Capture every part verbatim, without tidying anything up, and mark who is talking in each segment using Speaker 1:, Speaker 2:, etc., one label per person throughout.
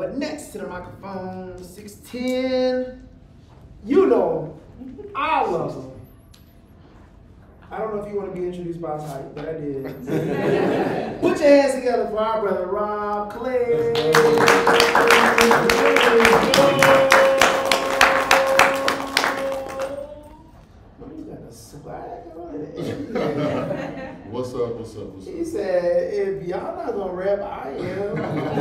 Speaker 1: But next to the microphone, six ten. You know him. I love him. I don't know if you want to be introduced by his height, but I did. Put your hands together for our brother Rob Clay.
Speaker 2: What's up, what's up, what's up?
Speaker 1: He said, if y'all not gonna rap, I am.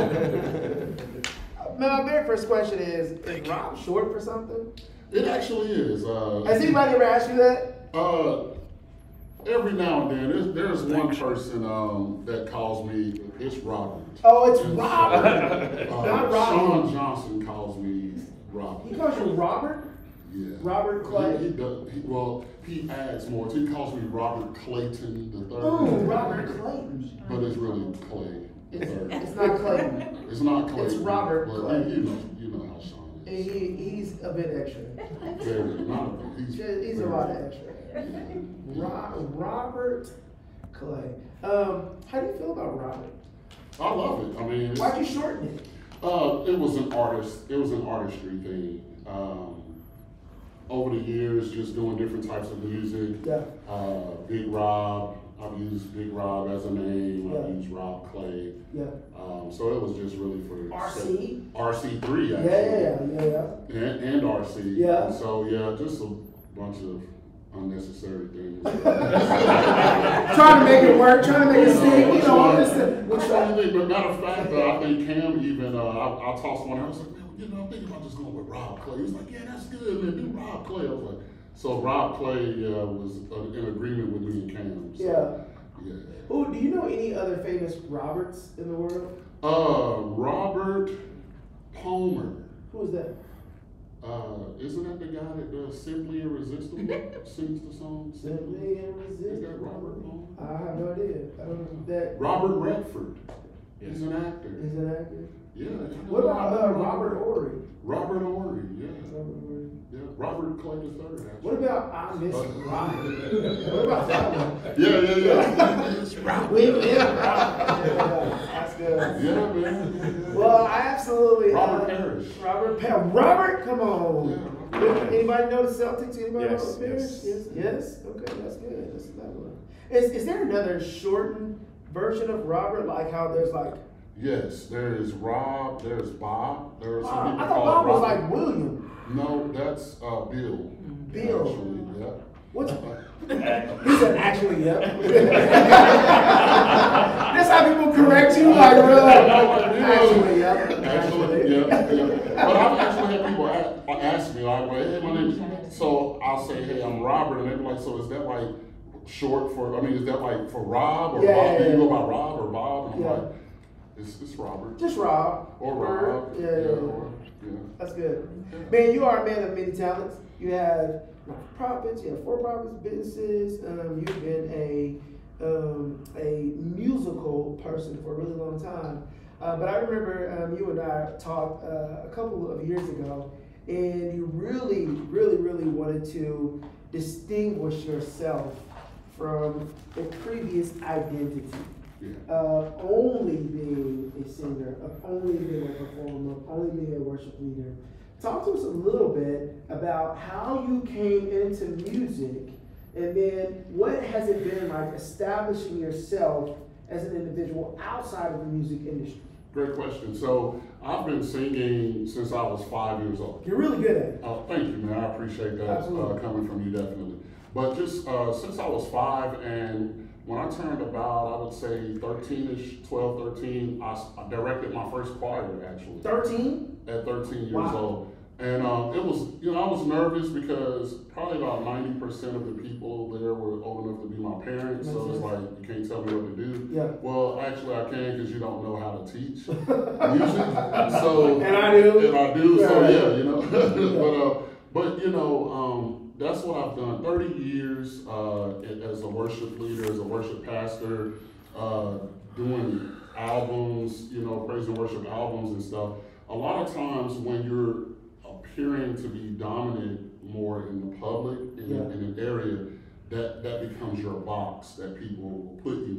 Speaker 1: Man, my very first question is, is Rob short for something?
Speaker 2: It actually is. Uh,
Speaker 1: Has anybody ever asked you that?
Speaker 2: Uh, every now and then, there's, there's one person um, that calls me, it's Robert.
Speaker 1: Oh, it's
Speaker 2: And
Speaker 1: Robert.
Speaker 2: So, uh,
Speaker 1: Not Robert.
Speaker 2: Sean Johnson calls me Robert.
Speaker 1: He calls you Robert?
Speaker 2: Yeah.
Speaker 1: Robert Clay?
Speaker 2: He, he does, he, well, he adds more. He calls me Robert Clayton the third.
Speaker 1: Oh, Robert Clayton.
Speaker 2: But it's really Clay the
Speaker 1: It's,
Speaker 2: third.
Speaker 1: it's not Clayton.
Speaker 2: It's not Clayton.
Speaker 1: It's Robert
Speaker 2: but
Speaker 1: Clay.
Speaker 2: You, you know, you know how Sean is.
Speaker 1: He, he's a bit extra.
Speaker 2: Very, not a bit. He's,
Speaker 1: He's a
Speaker 2: very-
Speaker 1: lot of extra. Ro- Robert Clay. Um, how do you feel about Robert?
Speaker 2: I love it. I mean, it's-
Speaker 1: Why'd you shorten it?
Speaker 2: Uh, it was an artist. It was an artistry thing. Um, over the years, just doing different types of music.
Speaker 1: Yeah.
Speaker 2: Uh, Big Rob. I've used Big Rob as a name.
Speaker 1: Yeah.
Speaker 2: I've used Rob Clay.
Speaker 1: Yeah.
Speaker 2: Um, so it was just really for
Speaker 1: R C?
Speaker 2: R C three
Speaker 1: Yeah,
Speaker 2: actually.
Speaker 1: yeah, yeah, yeah.
Speaker 2: And, and R C.
Speaker 1: Yeah.
Speaker 2: And so yeah, just a bunch of unnecessary things.
Speaker 1: Trying to make it work, trying to make it stick, you know, I'm just
Speaker 2: Which I think, but matter of fact, uh, I think Cam even, uh, I, I tossed one out, I was like, man, you know, I'm thinking about just going with Rob Clay. He was like, yeah, that's good, man, do Rob Clay. I was like, so Rob Clay uh, was uh, in agreement with me and Cam. So,
Speaker 1: Yeah.
Speaker 2: yeah.
Speaker 1: Oh, do you know any other famous Roberts in the world?
Speaker 2: Uh, Robert Palmer.
Speaker 1: Who is that?
Speaker 2: Uh, isn't that the guy that does Simply Irresistible? Sings the song?
Speaker 1: Simply
Speaker 2: Is
Speaker 1: Irresistible.
Speaker 2: that Robert Palmer?
Speaker 1: I have no idea. I don't know that.
Speaker 2: Robert Redford. He's an actor.
Speaker 1: Is an actor?
Speaker 2: Yeah.
Speaker 1: What about uh, Robert Ory?
Speaker 2: Robert Ory, yeah.
Speaker 1: Robert Ory.
Speaker 2: Yeah, Robert Clay the third, actually.
Speaker 1: What about I Miss Robert? What about that one?
Speaker 2: Yeah, yeah, yeah. It's Robert.
Speaker 1: We miss Robert. Yeah, that's good.
Speaker 2: Yeah, man.
Speaker 1: Well, I absolutely.
Speaker 2: Robert
Speaker 1: uh,
Speaker 2: Parrish.
Speaker 1: Robert Parrish. Robert, come on.
Speaker 2: Yeah, Robert.
Speaker 1: Anybody know the Celtics? Anybody
Speaker 3: Yes,
Speaker 1: know the Parrish?
Speaker 3: yes.
Speaker 1: Yes. Yes. Okay, that's good. That's another one. Is is there another shortened version of Robert, like how there's like?
Speaker 2: Yes, there is Rob, there's Bob, there are some
Speaker 1: Uh,
Speaker 2: people
Speaker 1: I thought
Speaker 2: called
Speaker 1: Bob was
Speaker 2: Robert.
Speaker 1: like William.
Speaker 2: No, that's uh, Bill.
Speaker 1: Bill.
Speaker 2: Actually, yeah.
Speaker 1: What's? He said actually, yep. That's how people correct you, like really. Actually, yep.
Speaker 2: Actually, yeah, yeah. But I've actually had people a- ask me, like, well, hey, my name is, so I'll say, hey, I'm Robert, and they're like, so is that like short for, I mean, is that like for Rob, or
Speaker 1: Yeah,
Speaker 2: Bob?
Speaker 1: yeah,
Speaker 2: Do you
Speaker 1: yeah.
Speaker 2: go by Rob or Bob? And I'm
Speaker 1: Yeah.
Speaker 2: like, it's, it's Robert.
Speaker 1: Just Rob.
Speaker 2: Or Rob.
Speaker 1: Yeah, yeah, yeah.
Speaker 2: or- yeah.
Speaker 1: That's good. Man, you are a man of many talents. You have profits, you have for-profits, businesses. Um, you've been a um, a musical person for a really long time. Uh, but I remember um, you and I talked uh, a couple of years ago, and you really, really, really wanted to distinguish yourself from the previous identity.
Speaker 2: Yeah.
Speaker 1: Of only being a singer, of only being a performer, of only being a worship leader. Talk to us a little bit about how you came into music, and then what has it been like establishing yourself as an individual outside of the music industry?
Speaker 2: Great question. So I've been singing since I was five years old.
Speaker 1: You're really good at it.
Speaker 2: Oh, thank you, man. I appreciate that uh,
Speaker 1: Absolutely.
Speaker 2: coming from you, definitely. But just uh, since I was five, and when I turned about, I would say thirteen-ish, twelve, thirteen, I, I directed my first choir, actually,
Speaker 1: thirteen?
Speaker 2: at thirteen years
Speaker 1: Wow.
Speaker 2: old. And uh, it was, you know, I was nervous because probably about ninety percent of the people there were old enough to be my parents, so
Speaker 1: Makes
Speaker 2: it's
Speaker 1: sense.
Speaker 2: like, you can't tell me what to do.
Speaker 1: Yeah.
Speaker 2: Well, actually, I can because you don't know how to teach music. So,
Speaker 1: And I do.
Speaker 2: And I do, so
Speaker 1: Right.
Speaker 2: yeah, you know. but, uh, but, you know, um, that's what I've done. thirty years uh, as a worship leader, as a worship pastor, uh, doing albums, you know, praise and worship albums and stuff. A lot of times when you're appearing to be dominant more in the public, in,
Speaker 1: Yeah.
Speaker 2: in an area, that, that becomes your box that people will put you in.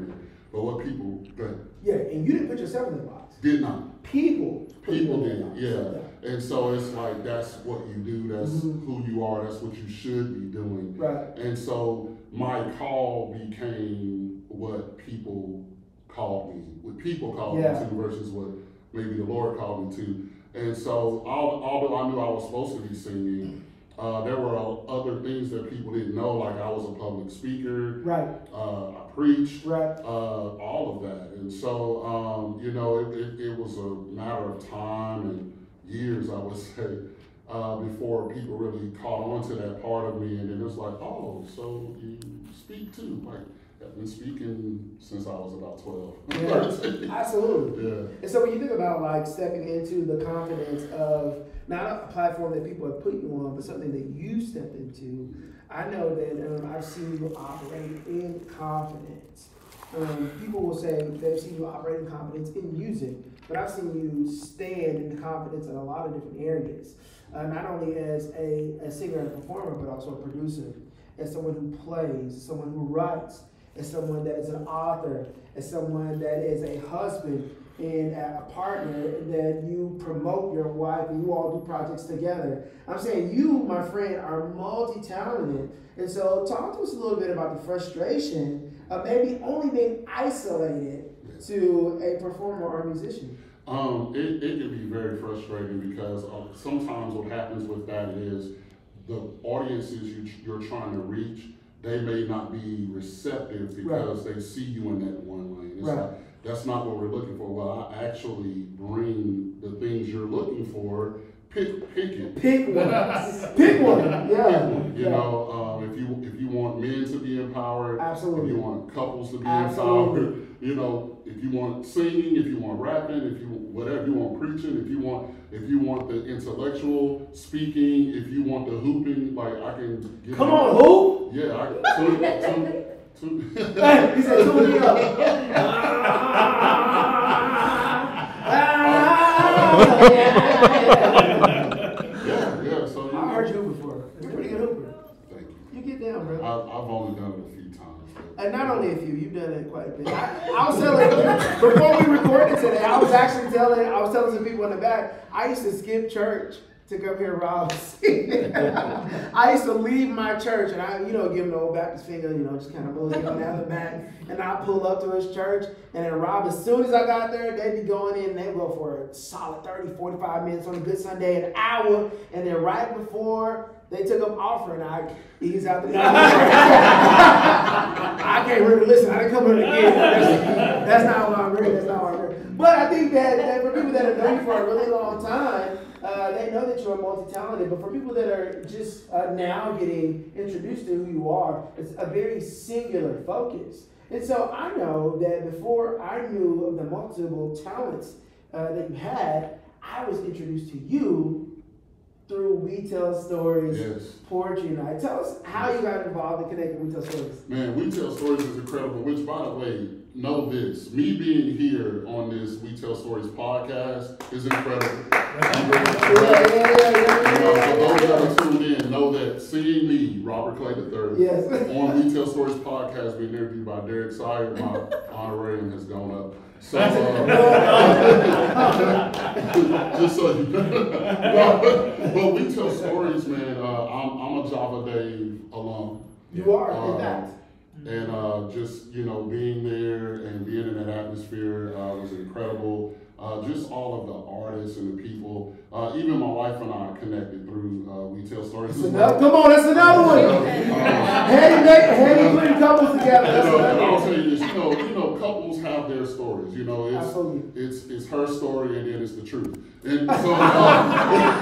Speaker 2: But what people, go ahead.
Speaker 1: Yeah, and you didn't put yourself in the box.
Speaker 2: Did not.
Speaker 1: People. put you
Speaker 2: People
Speaker 1: in the
Speaker 2: did,
Speaker 1: box.
Speaker 2: yeah. And so it's like, that's what you do, that's
Speaker 1: Mhm.
Speaker 2: who you are, that's what you should be doing.
Speaker 1: Right.
Speaker 2: And so my call became what people called me, what people called
Speaker 1: Yeah.
Speaker 2: me to versus what maybe the Lord called me to. And so al- although I knew I was supposed to be singing, uh, there were other things that people didn't know, like I was a public speaker,
Speaker 1: Right.
Speaker 2: uh, I preached,
Speaker 1: Right.
Speaker 2: uh, all of that. And so, um, you know, it, it, it was a matter of time and years, I would say, uh, before people really caught on to that part of me. And then it was like, oh, so you speak too. Like, I've been speaking since I was about twelve.
Speaker 1: Yeah, absolutely.
Speaker 2: Yeah.
Speaker 1: And so when you think about like stepping into the confidence of not a platform that people have put you on, but something that you stepped into, I know that um, I've seen you operate in confidence. Um, people will say they've seen you operate in confidence in music, but I've seen you stand in confidence in a lot of different areas. Uh, not only as a, a singer and a performer, but also a producer, as someone who plays, someone who writes, as someone that is an author, as someone that is a husband and a partner, that you promote your wife and you all do projects together. I'm saying you, my friend, are multi-talented. And so talk to us a little bit about the frustration of maybe only being isolated to a performer or a musician.
Speaker 2: Um, it, it can be very frustrating because uh, sometimes what happens with that is the audiences you, you're trying to reach, they may not be receptive because right. they see you in that one lane. It's
Speaker 1: right.
Speaker 2: like, that's not what we're looking for. Well, I actually bring the things you're looking for. Pick, pick it.
Speaker 1: Pick one. Pick one. Yeah.
Speaker 2: Pick one. You
Speaker 1: yeah.
Speaker 2: know, um, if you if you want men to be empowered,
Speaker 1: absolutely.
Speaker 2: If you want couples to be
Speaker 1: absolutely.
Speaker 2: empowered, you know, if you want singing, if you want rapping, if you whatever you want preaching, if you want if you want the intellectual speaking, if you want the hooping, like I can. Get
Speaker 1: Come in. on, hoop.
Speaker 2: Yeah, I can. Two, two, two.
Speaker 1: He said, tune me up.
Speaker 2: yeah, yeah. So you
Speaker 1: I heard you before. You're a pretty good hooper.
Speaker 2: Thank you.
Speaker 1: You get down, bro.
Speaker 2: I, I've only done it a few times.
Speaker 1: And not only a few, you've done it quite a bit. I, I was telling before we recorded today, I was actually telling, I was telling some people in the back, I used to skip church to come here, Rob. I used to leave my church and I, you know, give him the old Baptist finger, you know, just kind of bully him down the back, and I pull up to his church, and then Rob, as soon as I got there, they'd be going in, they'd go for a solid thirty, forty-five minutes on a good Sunday, an hour, and then right before they took up offering, I ease out the I can't really listen. I didn't come here again. That's, that's not what I'm ready. That's not what I'm ready. But I think that, that for people that have known you for a really long time, uh, they know that you're multi-talented. But for people that are just uh, now getting introduced to who you are, it's a very singular focus. And so I know that before I knew of the multiple talents uh, that you had, I was introduced to you through We Tell Stories,
Speaker 2: yes.
Speaker 1: Poetry Night. Tell us how you got involved and connected with We Tell Stories.
Speaker 2: Man, We Tell Stories is incredible, which, by the way, know this. Me being here on this We Tell Stories podcast is incredible. Yeah, yeah, yeah, yeah, you know, for those that are tuned in, know that seeing me, Robert Clay the third,
Speaker 1: yes.
Speaker 2: on We Tell Stories podcast being interviewed by Derek Sire, my honorarium has gone up. So, uh, just so you know. But, but We Tell Stories, man, uh, I'm, I'm a Java Dave alum.
Speaker 1: You are,
Speaker 2: uh,
Speaker 1: in fact.
Speaker 2: And uh, just, you know, being there and being in that atmosphere uh, was incredible. Uh, just all of the artists and the people. Uh, even my wife and I connected through uh, We Tell Stories.
Speaker 1: That's another, come on, that's another one. Uh, Heady, heady putting couples together. That's
Speaker 2: you know,
Speaker 1: another
Speaker 2: I'll
Speaker 1: one.
Speaker 2: tell you this, you know, you know, couples have their stories. You know, it's
Speaker 1: Absolutely.
Speaker 2: it's it's her story and then it's the truth. And so uh,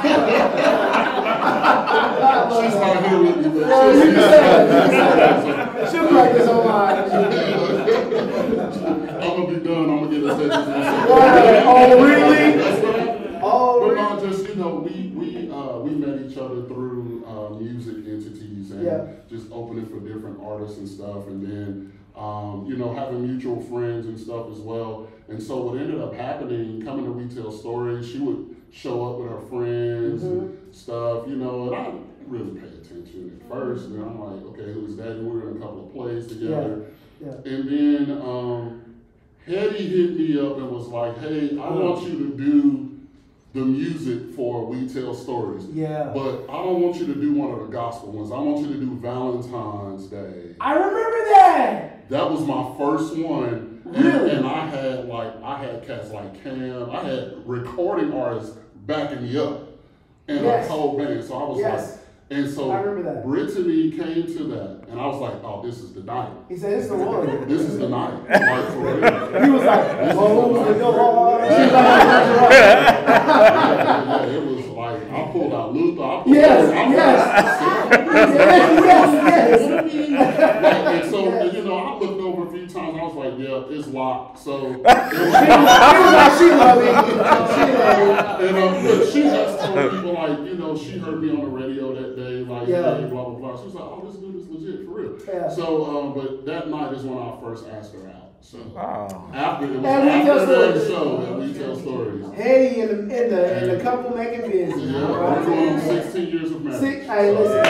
Speaker 2: she's not here with me, but
Speaker 1: Yeah,
Speaker 2: she's
Speaker 1: you can say that, you can say that. She'll practice online.
Speaker 2: I'm gonna be done. I'm gonna get a text.
Speaker 1: Oh, really? Oh,
Speaker 2: But
Speaker 1: really?
Speaker 2: not just, you know, we we uh, we met each other through uh, music entities and
Speaker 1: Yeah.
Speaker 2: just opening for different artists and stuff, and then um, you know, having mutual friends and stuff as well. And so what ended up happening, coming to We Tell Stories, she would show up with her friends
Speaker 1: Mm-hmm.
Speaker 2: and stuff, you know, and I didn't really pay attention at first. And I'm like, okay, who is that? And we were in a couple of plays together.
Speaker 1: Yeah. Yeah.
Speaker 2: And then um, Hetty hit me up and was like, hey, I want you to do the music for We Tell Stories.
Speaker 1: Yeah.
Speaker 2: But I don't want you to do one of the gospel ones. I want you to do Valentine's Day.
Speaker 1: I remember that.
Speaker 2: That was my first one.
Speaker 1: Really?
Speaker 2: And, and I had like, I had cats like Cam. I had recording artists backing me up. And
Speaker 1: Yes.
Speaker 2: a whole band. So I was
Speaker 1: Yes.
Speaker 2: like, and so
Speaker 1: I remember that.
Speaker 2: Brittany came to that. And I was like, oh, this is the night.
Speaker 1: He said, "This is the one."
Speaker 2: This is the night. Like, for real.
Speaker 1: He was like, "Whoa, the door."
Speaker 2: yeah, yeah, it was like, I pulled out Luther. I pulled
Speaker 1: Yes,
Speaker 2: out,
Speaker 1: yes.
Speaker 2: yes,
Speaker 1: yes, yes.
Speaker 2: Like, and so, yes. you know, I looked over a few times. I was like, yeah, it's locked. So, it was,
Speaker 1: She was like, "She love me. She love me."
Speaker 2: and um, but she just told people, like, you know, she heard me on the radio that day, like,
Speaker 1: Yeah.
Speaker 2: hey, blah, blah, blah. She was like, oh, this dude is legit, for real.
Speaker 1: Yeah.
Speaker 2: So, um, but that night is when I first asked her out. So,
Speaker 3: Wow.
Speaker 2: after, it was
Speaker 1: And We Tell
Speaker 2: after that
Speaker 1: Stories.
Speaker 2: show that We Tell Stories.
Speaker 1: Hetty and the, and the, and the couple making business.
Speaker 2: Yeah,
Speaker 1: Right?
Speaker 2: we're going on sixteen years of marriage.
Speaker 1: Six, hey, listen.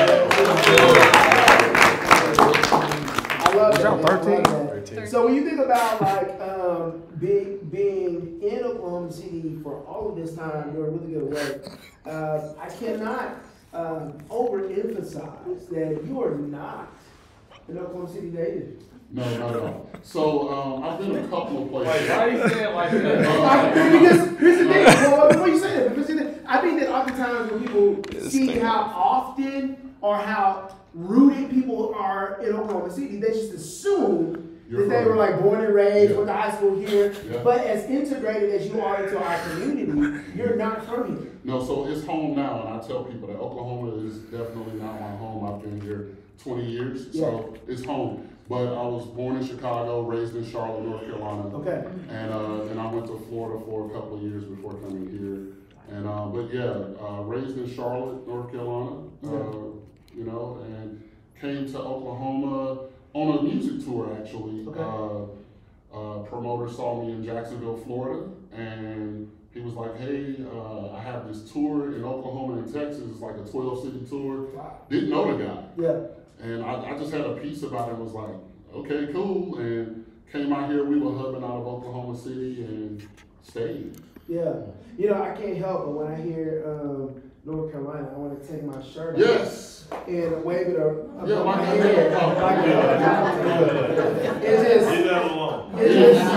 Speaker 1: I love that.
Speaker 3: Y'all
Speaker 1: man. I love
Speaker 3: thirteen?
Speaker 1: that.
Speaker 3: thirteen.
Speaker 1: So when you think about like um, being being in Oklahoma City for all of this time, doing really good work, uh, I cannot um, overemphasize that you are not an Oklahoma City native.
Speaker 2: No, not at all. So um, I've been a couple of places.
Speaker 4: Wait, why you say it like that?
Speaker 1: I- because here's the thing. Well, before you say that, because here's the thing, I think that oftentimes when people see how often or how rooted people are in Oklahoma City, they just assume
Speaker 2: You're
Speaker 1: that they
Speaker 2: from-
Speaker 1: were like born and raised,
Speaker 2: Yeah.
Speaker 1: went to high school here.
Speaker 2: Yeah.
Speaker 1: But as integrated as you are into our community, you're not from here.
Speaker 2: No, so it's home now, and I tell people that Oklahoma is definitely not my home. I've been here twenty years, so it's home. But I was born in Chicago, raised in Charlotte, North Carolina.
Speaker 1: Okay.
Speaker 2: And uh, and I went to Florida for a couple of years before coming here. And uh, but yeah, uh, raised in Charlotte, North Carolina. Uh, you know, and came to Oklahoma on a music tour actually.
Speaker 1: Okay.
Speaker 2: Uh, uh, promoter saw me in Jacksonville, Florida, and he was like, "Hey, uh, I have this tour in Oklahoma and Texas. It's like a twelve city tour."
Speaker 1: Wow.
Speaker 2: Didn't know the guy.
Speaker 1: Yeah.
Speaker 2: And I, I just had a piece about it and was like, okay, cool. And came out here, we were hubbing out of Oklahoma City and stayed.
Speaker 1: Yeah. You know, I can't help but when I hear um, North Carolina, I want to take my shirt off.
Speaker 2: Yes.
Speaker 1: And wave it up
Speaker 2: Yeah,
Speaker 1: above
Speaker 2: like
Speaker 1: my
Speaker 2: a
Speaker 1: head.
Speaker 2: helicopter.
Speaker 1: Like a helicopter. It's just,
Speaker 4: Leave that alone.
Speaker 1: it's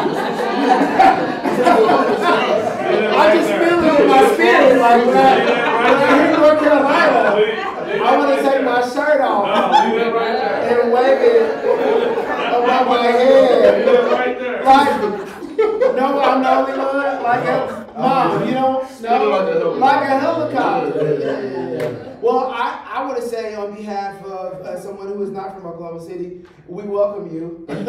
Speaker 1: just, I just feel it in my spirit. Like when I, when I hear North Carolina, I want to take my shirt off
Speaker 4: No, leave it right there.
Speaker 1: and wave it above my
Speaker 4: Leave
Speaker 1: head.
Speaker 4: it right there.
Speaker 1: Like, no, I'm the only one. Like a mom, you know, no, like a helicopter. Yeah, yeah, yeah. Well, I, I want to say on behalf of uh, someone who is not from Oklahoma City, we welcome you. And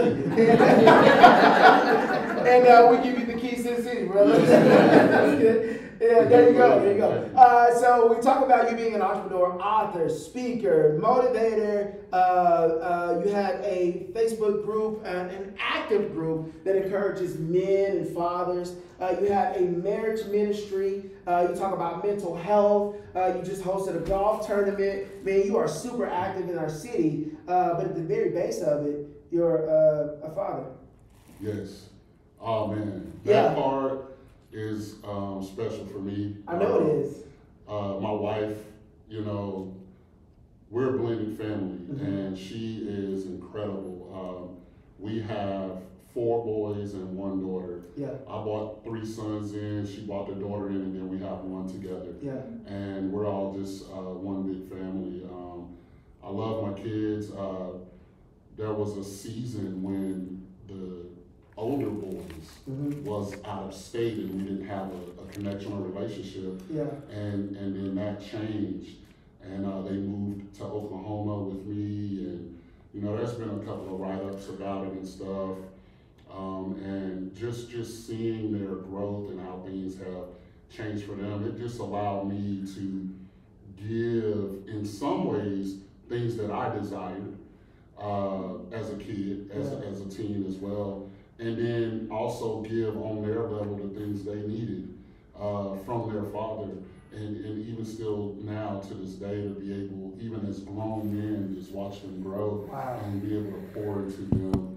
Speaker 1: uh, we give you the keys to the city, brother. That's good. Yeah, there you go, there you go. Uh, so we talk about you being an entrepreneur, author, speaker, motivator. Uh, uh, you have a Facebook group, uh, an active group that encourages men and fathers. Uh, you have a marriage ministry. Uh, you talk about mental health. Uh, you just hosted a golf tournament. Man, you are super active in our city. Uh, but at the very base of it, you're uh, a father.
Speaker 2: Yes. Oh man, that
Speaker 1: Yeah.
Speaker 2: part is um, special for me.
Speaker 1: I know
Speaker 2: Um,
Speaker 1: it is.
Speaker 2: Uh, my wife, you know, we're a blended family,
Speaker 1: Mhm.
Speaker 2: and she is incredible. Um, we have four boys and one daughter.
Speaker 1: Yeah,
Speaker 2: I brought three sons in, she brought the daughter in, and then we have one together.
Speaker 1: yeah,
Speaker 2: And we're all just uh, one big family. Um, I love my kids. Uh, there was a season when the older boys
Speaker 1: mhm,
Speaker 2: was out of state and we didn't have a, a connection or relationship,
Speaker 1: yeah,
Speaker 2: and and then that changed, and uh, they moved to Oklahoma with me, and you know there's been a couple of write-ups about it and stuff, um, and just just seeing their growth and how things have changed for them, it just allowed me to give in some ways things that I desired uh, as a kid, as a,
Speaker 1: Yeah.
Speaker 2: as a teen as well. And then also give on their level the things they needed uh, from their father. And, and even still now to this day to be able, even as grown men, just watch them grow
Speaker 1: Wow.
Speaker 2: and be able to pour into them uh,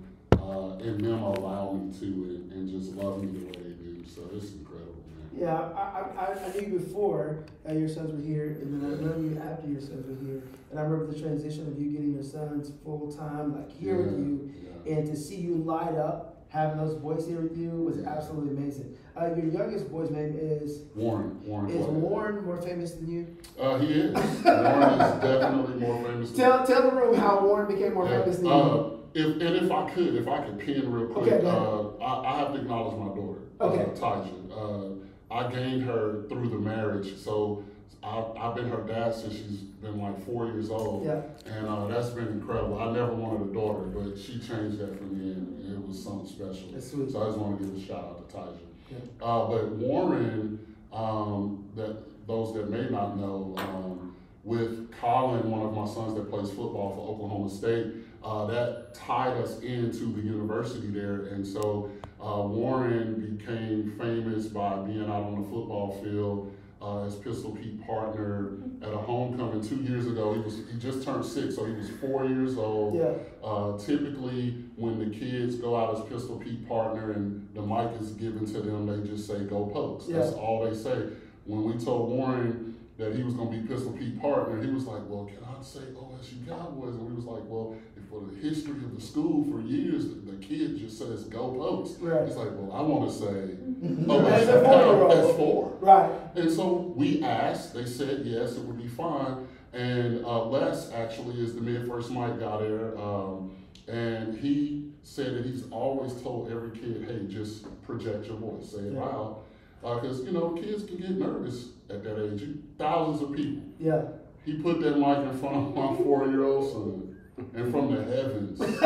Speaker 2: uh, and them allow me to and, and just love me the way they do. So it's incredible, man.
Speaker 1: Yeah, I, I, I, I knew you before uh, your sons were here, and then I know you after your sons were here. And I remember the transition of you getting your sons full time, like here with
Speaker 2: Yeah,
Speaker 1: you,
Speaker 2: yeah.
Speaker 1: and to see you light up, having those boys here with you was
Speaker 2: Yeah.
Speaker 1: absolutely amazing. Uh, your youngest boy's name is
Speaker 2: Warren, Warren.
Speaker 1: is
Speaker 2: Clay.
Speaker 1: Warren more famous than you?
Speaker 2: Uh, he is. Warren is definitely more famous. Than
Speaker 1: Tell tell the room how Warren became more
Speaker 2: Yeah.
Speaker 1: famous than you.
Speaker 2: Uh, if and if I could, if I could pin real quick,
Speaker 1: Okay, go ahead.
Speaker 2: uh, I, I have to acknowledge my daughter,
Speaker 1: Okay.
Speaker 2: uh, Taja. Uh, I gained her through the marriage, so I, I've been her dad since she's been like four years old,
Speaker 1: Yeah.
Speaker 2: and uh, that's been incredible. I never wanted a daughter, but she changed that for me, and it was something special.
Speaker 1: That's sweet.
Speaker 2: So I just want to give a shout out to Taja.
Speaker 1: Yeah.
Speaker 2: Uh, but Warren, um, that those that may not know, um, with Colin, one of my sons that plays football for Oklahoma State, uh, that tied us into the university there. And so uh, Warren became famous by being out on the football field uh, as Pistol Pete partner at a homecoming two years ago. He was he just turned six, so he was four years old.
Speaker 1: Yeah.
Speaker 2: Uh, typically, when the kids go out as Pistol Pete partner and the mic is given to them, they just say "Go Pokes."
Speaker 1: Yeah.
Speaker 2: That's all they say. When we told Warren that he was going to be Pistol Pete partner, he was like, "Well, can I say O S U Cowboys?" And we was like, "Well, for the history of the school for years, the, the kid just says "Go Pokes."
Speaker 1: Right.
Speaker 2: It's like, well, I want to say
Speaker 1: As
Speaker 2: O S U
Speaker 1: a four-year-old.
Speaker 2: Cowboys as four.
Speaker 1: Right.
Speaker 2: And so we asked, they said yes, it would be fine. And uh, Les actually is the mid-first mic guy there. Um, and he said that he's always told every kid, hey, just project your voice, say it
Speaker 1: Yeah.
Speaker 2: loud. Because, you know, kids can get nervous at that age. You- Thousands of people.
Speaker 1: Yeah.
Speaker 2: He put that mic in front of my four-year-old son. And from the heavens, this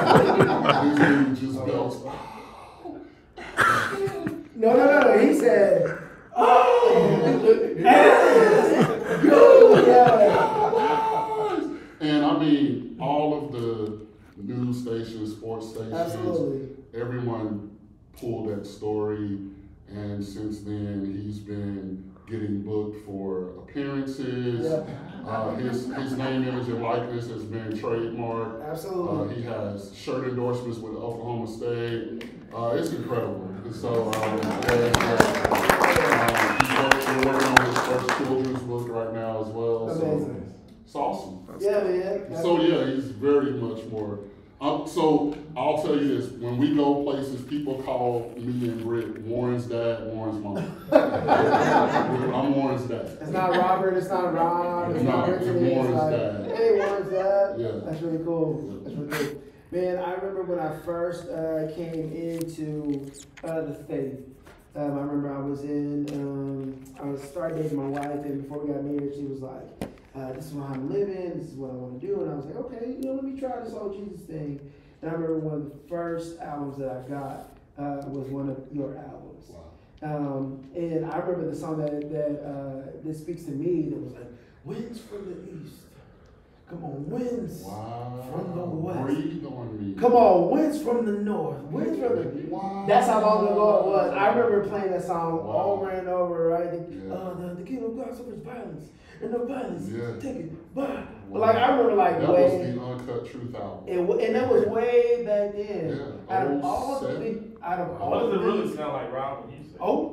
Speaker 2: dude just belts.
Speaker 1: No, no, no, no. He said, "Oh, yes, go, yeah."
Speaker 2: And I mean, all of the news stations, sports stations,
Speaker 1: Absolutely.
Speaker 2: everyone pulled that story. And since then, he's been getting booked for appearances.
Speaker 1: Yeah.
Speaker 2: Uh, his, his name, image, and likeness has been trademarked. Uh,
Speaker 1: Absolutely.
Speaker 2: he has shirt endorsements with Oklahoma State. Uh, it's incredible. And so, um, yeah, yeah. Um, he's working, we're working on his first children's book right now as well. So
Speaker 1: Amazing.
Speaker 2: it's awesome.
Speaker 1: Yeah, man.
Speaker 2: So yeah, he's very much more. Um, so I'll tell you this: when we go places, people call me and Britt Warren's dad, Warren's mom. I'm Warren's dad.
Speaker 1: It's not Robert, it's not Rob, it's
Speaker 2: No,
Speaker 1: not
Speaker 2: it's
Speaker 1: Richard. It's
Speaker 2: Warren's
Speaker 1: like,
Speaker 2: dad.
Speaker 1: hey, Warren's dad.
Speaker 2: Yeah.
Speaker 1: That's really cool. That's really cool. Man, I remember when I first uh, came into uh, the faith. Um, I remember I was in, um, I was started dating my wife, and before we got married, she was like, uh, this is what I'm living, this is what I want to do. And I was like, okay, you know, let me try this whole Jesus thing. And I remember one of the first albums that I got uh, was one of your albums.
Speaker 2: Wow.
Speaker 1: Um, and I remember the song that that uh, that speaks to me that was like, winds from the east. Come on, winds
Speaker 2: Wow.
Speaker 1: from the west.
Speaker 2: Breathe on me.
Speaker 1: Come on, winds from the north. Winds from the
Speaker 2: Wow.
Speaker 1: That's how long ago it was. I remember playing that song
Speaker 2: Wow.
Speaker 1: over and over, right? The,
Speaker 2: Yeah.
Speaker 1: uh, the, the kingdom of God suffers violence, and the violence
Speaker 2: Yeah.
Speaker 1: is taken by.
Speaker 2: Wow.
Speaker 1: But like I remember, like
Speaker 2: That
Speaker 1: way,
Speaker 2: was the Uncut Truth album.
Speaker 1: and, w- and that was way back then.
Speaker 2: Yeah.
Speaker 1: Out of
Speaker 2: Oh,
Speaker 1: all the
Speaker 2: seven.
Speaker 1: big, out of all
Speaker 4: What does
Speaker 1: the
Speaker 4: it really
Speaker 1: things-
Speaker 4: sound like, Rob, when you say?
Speaker 1: Oh,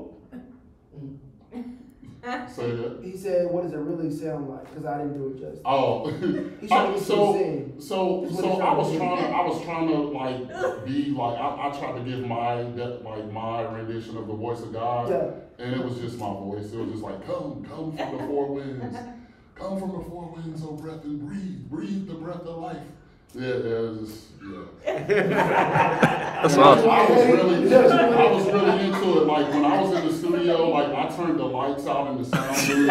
Speaker 2: Say that.
Speaker 1: he said, "What does it really sound like?" Because I didn't do it justice.
Speaker 2: Oh,
Speaker 1: He's trying to
Speaker 2: Uh, so
Speaker 1: sing.
Speaker 2: so
Speaker 1: That's what
Speaker 2: so
Speaker 1: he's
Speaker 2: I
Speaker 1: trying
Speaker 2: was
Speaker 1: to do.
Speaker 2: trying to I was trying to like be like I, I tried to give my that like my rendition of the voice of God,
Speaker 1: Yeah.
Speaker 2: and it was just my voice. It was just like come come from the four winds, come from the four winds, oh breath, and breathe breathe the breath of life. Yeah, it was just, yeah.
Speaker 3: That's
Speaker 2: And I,
Speaker 3: awesome.
Speaker 2: I was really, I was really into it. Like when I was in the studio, like I turned the lights out in the sound booth.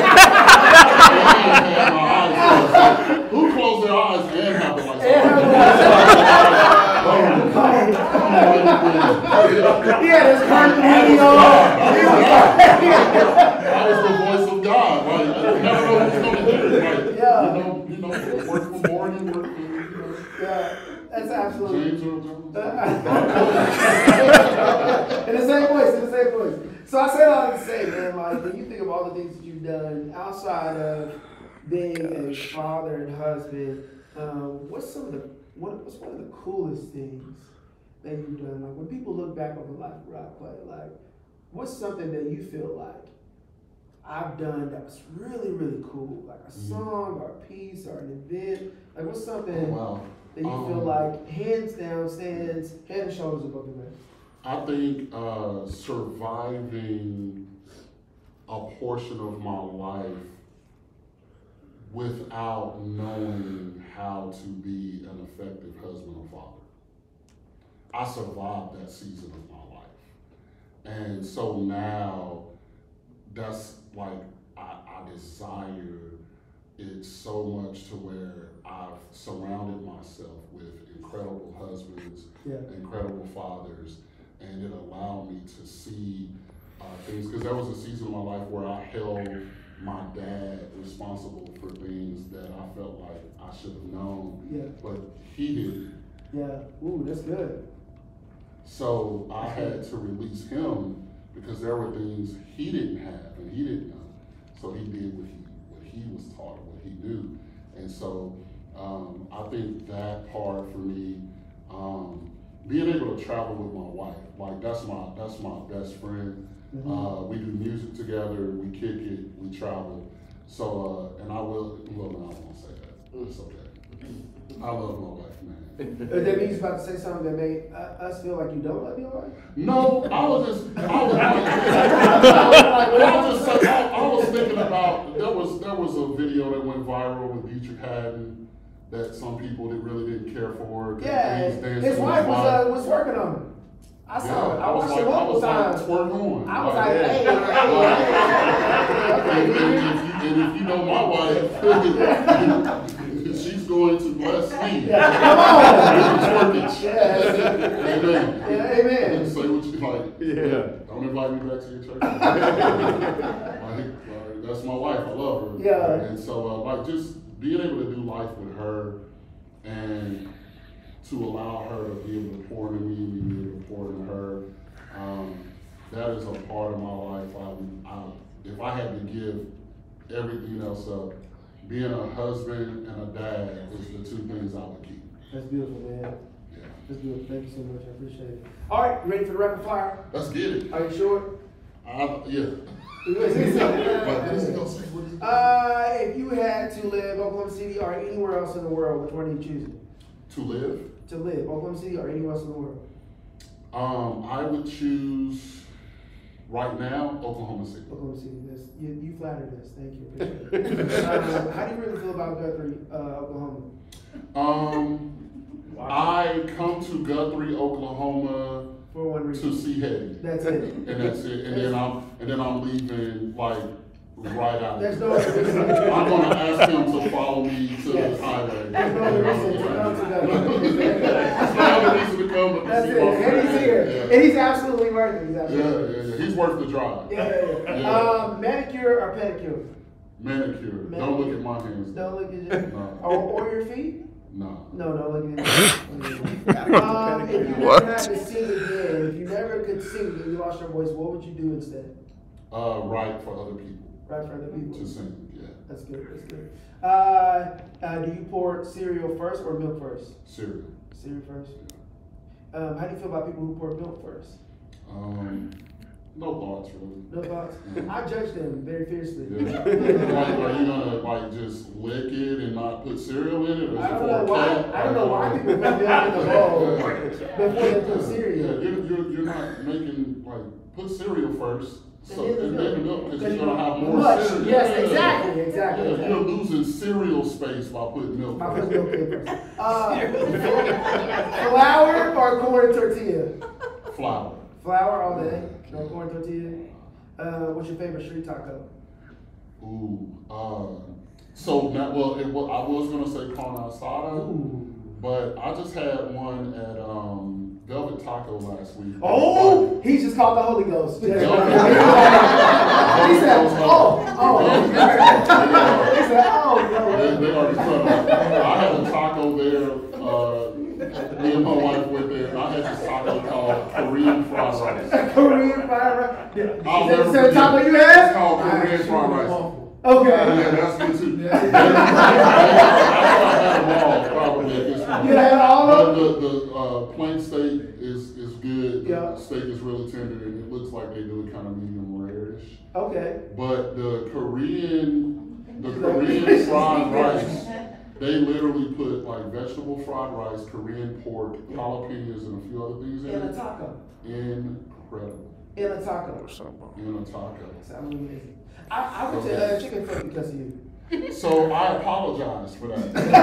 Speaker 2: And had my eyes closed. Who closed their eyes and have the lights on?
Speaker 1: Yeah, this curtain hanging on.
Speaker 2: I was the voice of God. Like I never know who's gonna hear it. Like
Speaker 1: Yeah.
Speaker 2: you know, you know, work for Morgan, work for you know,
Speaker 1: Yeah, that's absolutely.
Speaker 2: James Earl Jones.
Speaker 1: In the same voice, in the same voice. So I say all that to say, man, like when you think of all the things that you've done outside of being a father and husband, um, what's some of the what, what's one of the coolest things that you've done? Like when people look back on the life of Rob Clay, like what's something that you feel like I've done that was really, really cool? Like a song or a piece or an event? Like what's something
Speaker 2: Oh, wow.
Speaker 1: that you
Speaker 2: Um,
Speaker 1: feel like hands down stands head and shoulders above the rest?
Speaker 2: I think uh, surviving a portion of my life without knowing how to be an effective husband or father. I survived that season of my life. And so now that's like, I, I desire it so much to where I've surrounded myself with incredible husbands,
Speaker 1: Yeah.
Speaker 2: incredible fathers, and it allowed me to see uh, things, because there was a season of my life where I held my dad responsible for things that I felt like I should have known,
Speaker 1: Yeah.
Speaker 2: but he didn't.
Speaker 1: Yeah. Ooh, that's good.
Speaker 2: So I had to release him because there were things he didn't have and he didn't know. So he did what he what he was taught, what he knew. And so um, I think that part for me, um, being able to travel with my wife, like that's my that's my best friend.
Speaker 1: Mm-hmm.
Speaker 2: Uh, we do music together, we kick it, we travel. So uh, and I will well no, I won't say that. It's okay. I love my wife, man.
Speaker 1: Uh, that means you're about to say something that made uh, us feel like you don't love your wife?
Speaker 2: No, I was just, I was, I was just, I, I was thinking about, there was, there was a video that went viral with Dietrich Haddon that some people that really didn't care for.
Speaker 1: Yeah,
Speaker 2: He was dancing
Speaker 1: his
Speaker 2: with
Speaker 1: wife was uh, was working on him. I
Speaker 2: Yeah,
Speaker 1: saw it. I,
Speaker 2: I was
Speaker 1: watched
Speaker 2: like,
Speaker 1: it
Speaker 2: I
Speaker 1: multiple
Speaker 2: was like,
Speaker 1: times.
Speaker 2: twerk on.
Speaker 1: I was like,
Speaker 4: yeah.
Speaker 1: hey, hey,
Speaker 2: And,
Speaker 1: hey.
Speaker 2: and, if you, and if you know my wife, she's going to bless me.
Speaker 1: Yeah, come on.
Speaker 2: Twerkage.
Speaker 1: Yeah.
Speaker 2: Amen.
Speaker 1: Yeah, amen.
Speaker 2: Say what you like.
Speaker 4: Yeah.
Speaker 2: Don't invite me back to your church. like, like, that's my wife. I love her.
Speaker 1: Yeah.
Speaker 2: And so, uh, like, just being able to do life with her and to allow her to be able to pour into me and me be able to pour into her, um, that is a part of my life. I, I, if I had to give everything else up, being a husband and a dad is the two things I would keep.
Speaker 1: That's beautiful, man.
Speaker 2: Yeah.
Speaker 1: That's beautiful. Thank you so much. I appreciate it. All right, you ready for the rapid fire?
Speaker 2: Let's get it.
Speaker 1: Are you sure?
Speaker 2: I, yeah.
Speaker 1: You ready to say something?
Speaker 2: But this is gonna say what it-
Speaker 1: Uh, if you had to live Oklahoma City or anywhere else in the world, which one are you choosing?
Speaker 2: To live?
Speaker 1: To live Oklahoma City or anywhere else in the world?
Speaker 2: Um, I would choose right now Oklahoma City.
Speaker 1: Oklahoma City. That's, you, you flattered us. Thank you. Appreciate it. um, how do you really feel about Guthrie, uh, Oklahoma?
Speaker 2: Um, I come to Guthrie, Oklahoma
Speaker 1: For one
Speaker 2: to
Speaker 1: reason.
Speaker 2: see Hetty,
Speaker 1: That's it.
Speaker 2: and that's it. And then I'm and then I'm leaving like right out.
Speaker 1: There's no other reason.
Speaker 2: I'm gonna ask him to follow me to
Speaker 1: Yes.
Speaker 2: the highway.
Speaker 1: There's no other reason to come to Guthrie.
Speaker 2: There's no other reason to come but to
Speaker 1: That's
Speaker 2: see
Speaker 1: it.
Speaker 2: my
Speaker 1: And
Speaker 2: friend.
Speaker 1: he's here.
Speaker 2: Yeah.
Speaker 1: And he's absolutely worth it. He's
Speaker 2: Yeah,
Speaker 1: absolutely
Speaker 2: yeah, yeah. He's worth the drive.
Speaker 1: Yeah, yeah, yeah.
Speaker 2: Yeah.
Speaker 1: Um, manicure or pedicure?
Speaker 2: Manicure. Don't look at my hands.
Speaker 1: Don't look at your,
Speaker 2: No.
Speaker 1: or, or your feet?
Speaker 2: No.
Speaker 1: No, no, look at it. um, if you
Speaker 3: What?
Speaker 1: never had to sing again, if you never could sing and you lost your voice, what would you do instead?
Speaker 2: Uh, write for other people
Speaker 1: Right for other people.
Speaker 2: to sing. Yeah.
Speaker 1: That's good, that's good. Uh, uh, do you pour cereal first or milk first?
Speaker 2: Cereal.
Speaker 1: Cereal first. Um, how do you feel about people who pour milk first?
Speaker 2: Um, no thoughts really.
Speaker 1: No thoughts? I judge them very fiercely.
Speaker 2: Yeah. Like, are you gonna like just lick it and not put cereal in it, or is
Speaker 1: I
Speaker 2: it
Speaker 1: don't
Speaker 2: for
Speaker 1: know
Speaker 2: a
Speaker 1: why.
Speaker 2: cat?
Speaker 1: I don't know why people put milk in the bowl before they put
Speaker 2: Yeah,
Speaker 1: cereal.
Speaker 2: you're, you're, you're not making like put cereal first, so
Speaker 1: And then
Speaker 2: and
Speaker 1: the
Speaker 2: then the
Speaker 1: milk.
Speaker 2: milk because you're gonna have more
Speaker 1: Much.
Speaker 2: cereal.
Speaker 1: Yes,
Speaker 2: Yeah.
Speaker 1: exactly, exactly,
Speaker 2: Yeah,
Speaker 1: exactly.
Speaker 2: you're losing cereal space by putting milk.
Speaker 1: My
Speaker 2: first.
Speaker 1: first milk in first. Uh, flour or corn tortilla?
Speaker 2: Flour.
Speaker 1: Flour all day. No corn tortilla. Uh, what's your favorite street taco?
Speaker 2: Ooh. Uh, so now, well, it, wa- I was gonna say carne asada.
Speaker 1: Ooh.
Speaker 2: But I just had one at um, Velvet Taco last week.
Speaker 1: Oh, he just called the Holy Ghost. Just- he said, oh, oh. He said, oh,
Speaker 2: They,
Speaker 1: no.
Speaker 2: they already cut off. I had a taco there. Uh, me and my wife went there, and I had this taco called Korean fried rice.
Speaker 1: Korean fried rice. Yeah.
Speaker 2: I'll
Speaker 1: Is that
Speaker 2: never
Speaker 1: the same taco
Speaker 2: forget.
Speaker 1: you had?
Speaker 2: It's called Korean fried rice.
Speaker 1: Okay.
Speaker 2: Yeah, that's good too. That's why I had them all probably at this point.
Speaker 1: You had all of
Speaker 2: But the, the uh, plain steak is
Speaker 1: Okay.
Speaker 2: But the Korean, the Korean fried rice, they literally put like vegetable fried rice, Korean pork, jalapenos, and a few other things in
Speaker 1: In a
Speaker 2: it.
Speaker 1: taco.
Speaker 2: Incredible.
Speaker 1: In a taco.
Speaker 2: In a taco.
Speaker 1: Sounds amazing. I, I went to uh, Chicken Foot because of you.
Speaker 2: So I apologize for that.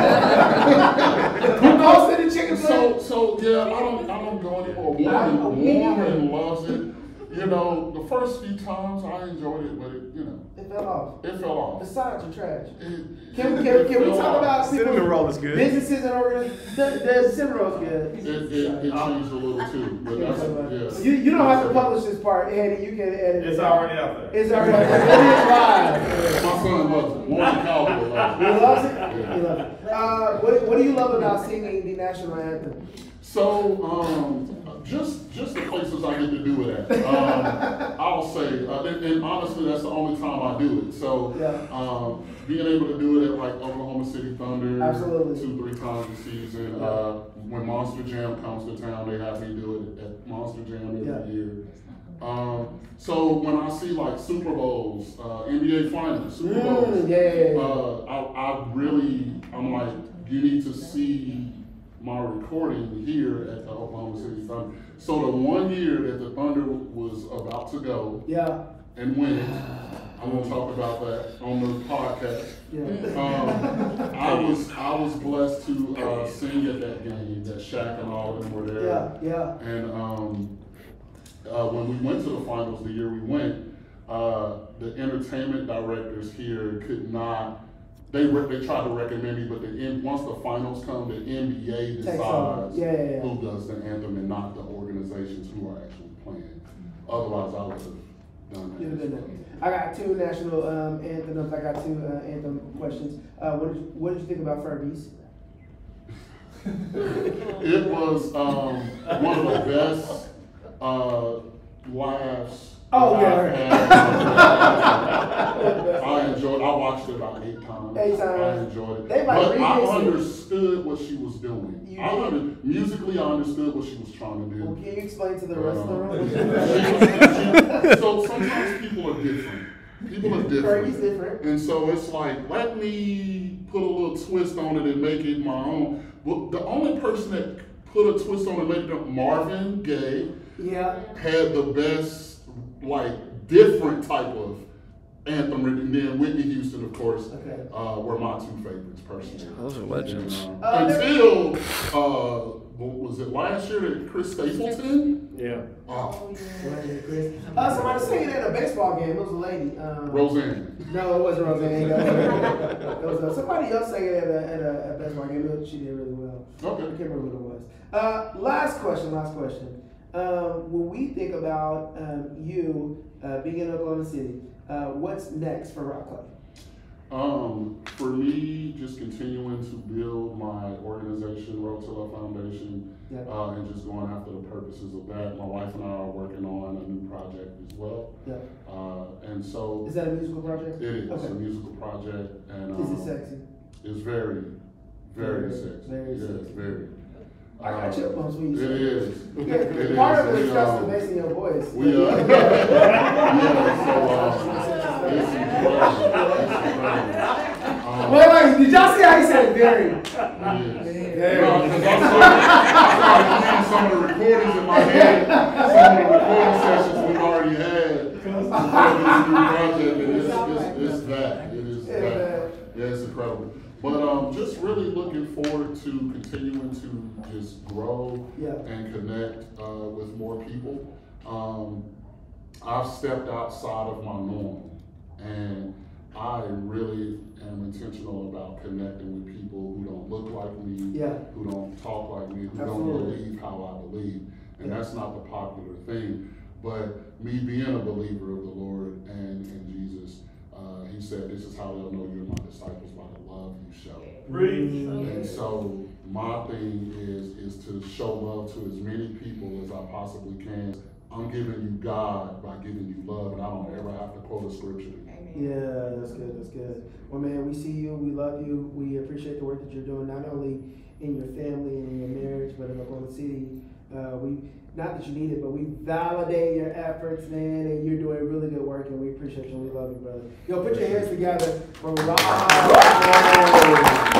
Speaker 1: Who goes to the Chicken Foot?
Speaker 2: So, so yeah, I don't, I don't go anymore. Warren, Warren loves it. You know, the first few times I enjoyed it, but it, you know,
Speaker 1: It fell off.
Speaker 2: it fell off.
Speaker 1: The sides are trash.
Speaker 2: It,
Speaker 1: Can,
Speaker 2: it-
Speaker 1: can,
Speaker 2: it
Speaker 1: can we
Speaker 2: fell
Speaker 1: talk
Speaker 2: off.
Speaker 1: about
Speaker 3: Cinnamon
Speaker 1: people's
Speaker 3: roll is good.
Speaker 1: businesses and organizations? The, the cinnamon roll is good.
Speaker 2: It, it, it changed a little too, but that's, yeah.
Speaker 1: You, you don't have to publish this part, Eddie. You can edit it.
Speaker 4: It's
Speaker 1: out.
Speaker 4: already out there.
Speaker 1: It's already out there. It is live.
Speaker 2: My son loves it. Warren Cowboy loves
Speaker 1: He
Speaker 2: it.
Speaker 1: loves it? He loves it. Uh, what, what do you love about singing the national anthem?
Speaker 2: So, um, just just the places I get to do it at. Um, I'll say, uh, and, and honestly, that's the only time I do it. So,
Speaker 1: Yeah.
Speaker 2: um, being able to do it at like Oklahoma City Thunder,
Speaker 1: Absolutely.
Speaker 2: two, three times a season.
Speaker 1: Yeah.
Speaker 2: Uh, when Monster Jam comes to town, they have me do it at Monster Jam every
Speaker 1: Yeah.
Speaker 2: year. Um, so when I see like Super Bowls, uh, N B A Finals, Super Bowls,
Speaker 1: Mm, yeah, yeah, yeah.
Speaker 2: uh, I, I really, I'm like, you need to see my recording here at the Oklahoma City Thunder. So the one year that the Thunder was about to go
Speaker 1: Yeah.
Speaker 2: and win, I'm gonna talk about that on the podcast.
Speaker 1: Yeah.
Speaker 2: Um, I was I was blessed to uh, sing at that game. That Shaq and all of them were there.
Speaker 1: Yeah, yeah.
Speaker 2: And um, uh, when we went to the finals the year we went, uh, the entertainment directors here could not. They re- they tried to recommend me, but the N- once the finals come, the N B A
Speaker 1: Takes over.
Speaker 2: decides
Speaker 1: Yeah, yeah, yeah.
Speaker 2: who does the anthem and not the organizations who are actually playing. Otherwise, I would have done that.
Speaker 1: You'd have been there. I got two national um, anthems. I got two uh, anthem questions. Uh, what, did you, what did you think about Fergie's?
Speaker 2: It was um, one of the best uh, laughs.
Speaker 1: Oh,
Speaker 2: that
Speaker 1: yeah.
Speaker 2: I've had. I enjoyed. I watched it about eight times.
Speaker 1: Eight times.
Speaker 2: I enjoyed it.
Speaker 1: They like
Speaker 2: but I
Speaker 1: remixing.
Speaker 2: understood what she was doing.
Speaker 1: You
Speaker 2: I
Speaker 1: did?
Speaker 2: under, musically, I understood what she was trying to do.
Speaker 1: Well, can you explain to the rest of the
Speaker 2: Um,
Speaker 1: room?
Speaker 2: she- she- so sometimes people are different. People are different.
Speaker 1: Fergie's different.
Speaker 2: And so it's like, let me put a little twist on it and make it my own. Well, the only person that put a twist on it and made it, Marvin Gaye,
Speaker 1: Yeah.
Speaker 2: had the best, like, different type of anthem written. And then Whitney Houston, of course,
Speaker 1: Okay.
Speaker 2: uh, were my two favorites personally.
Speaker 3: Those are legends.
Speaker 2: And,
Speaker 1: Uh,
Speaker 2: uh,
Speaker 1: there-
Speaker 2: until, uh, what was it last year that Chris Stapleton?
Speaker 3: Yeah.
Speaker 2: Oh,
Speaker 1: Uh, somebody singing at a baseball game. It was a lady. Um,
Speaker 2: Roseanne.
Speaker 1: No, it wasn't Roseanne. It was uh, somebody else singing at a, at a, a baseball game. It- She did really well. I
Speaker 2: Okay.
Speaker 1: can't remember what it was. Uh, last question, last question. Um, when we think about um, you uh, being in Oklahoma City, uh, what's next for Rock Club?
Speaker 2: Um, for me, just continuing to build my organization, Rotella Foundation,
Speaker 1: Yeah.
Speaker 2: uh, and just going after the purposes of that. My wife and I are working on a new project as well.
Speaker 1: Yeah.
Speaker 2: Uh, and so
Speaker 1: Is that a musical project?
Speaker 2: it is
Speaker 1: Okay.
Speaker 2: a musical project, and
Speaker 1: Is
Speaker 2: um,
Speaker 1: it sexy?
Speaker 2: it's very, very
Speaker 1: Very,
Speaker 2: sexy.
Speaker 1: very
Speaker 2: yes,
Speaker 1: sexy.
Speaker 2: very.
Speaker 1: I got
Speaker 2: Uh,
Speaker 1: chip bumps when you
Speaker 2: It
Speaker 1: say it.
Speaker 2: is.
Speaker 1: Yeah,
Speaker 2: It
Speaker 1: part
Speaker 2: is.
Speaker 1: of it is
Speaker 2: We,
Speaker 1: just
Speaker 2: um,
Speaker 1: the bass in your voice.
Speaker 2: We uh, yeah, so uh, it's incredible. It's incredible. Um,
Speaker 1: Wait, wait, did y'all see how he said very?
Speaker 2: Yes. No, because I started, I started playing some of the recordings in my head, some of the recording sessions we've already had before this new project, and it's, it's, it's that. It is that. Yeah, it's incredible. But um, just really looking forward to continuing to just grow
Speaker 1: Yeah.
Speaker 2: and connect uh, with more people. Um, I've stepped outside of my norm, and I really am intentional about connecting with people who don't look like me,
Speaker 1: Yeah.
Speaker 2: who don't talk like me, who
Speaker 1: Absolutely.
Speaker 2: don't believe how I believe. And
Speaker 1: Yeah.
Speaker 2: that's not the popular thing. But me being a believer of the Lord and, and Jesus, uh, he said, this is how they'll know you're my disciples, by the love you show.
Speaker 4: Preach.
Speaker 2: And so my thing is is to show love to as many people as I possibly can. I'm giving you God by giving you love, and I don't ever have to quote a scripture.
Speaker 1: Yeah, that's good, that's good. Well, man, we see you, we love you, we appreciate the work that you're doing, not only in your family and in your marriage, but in Oklahoma City. Uh, we not that you need it, but we validate your efforts, man, and you're doing really good work, and we appreciate you. We love you, brother. Yo, put your hands together for Rob.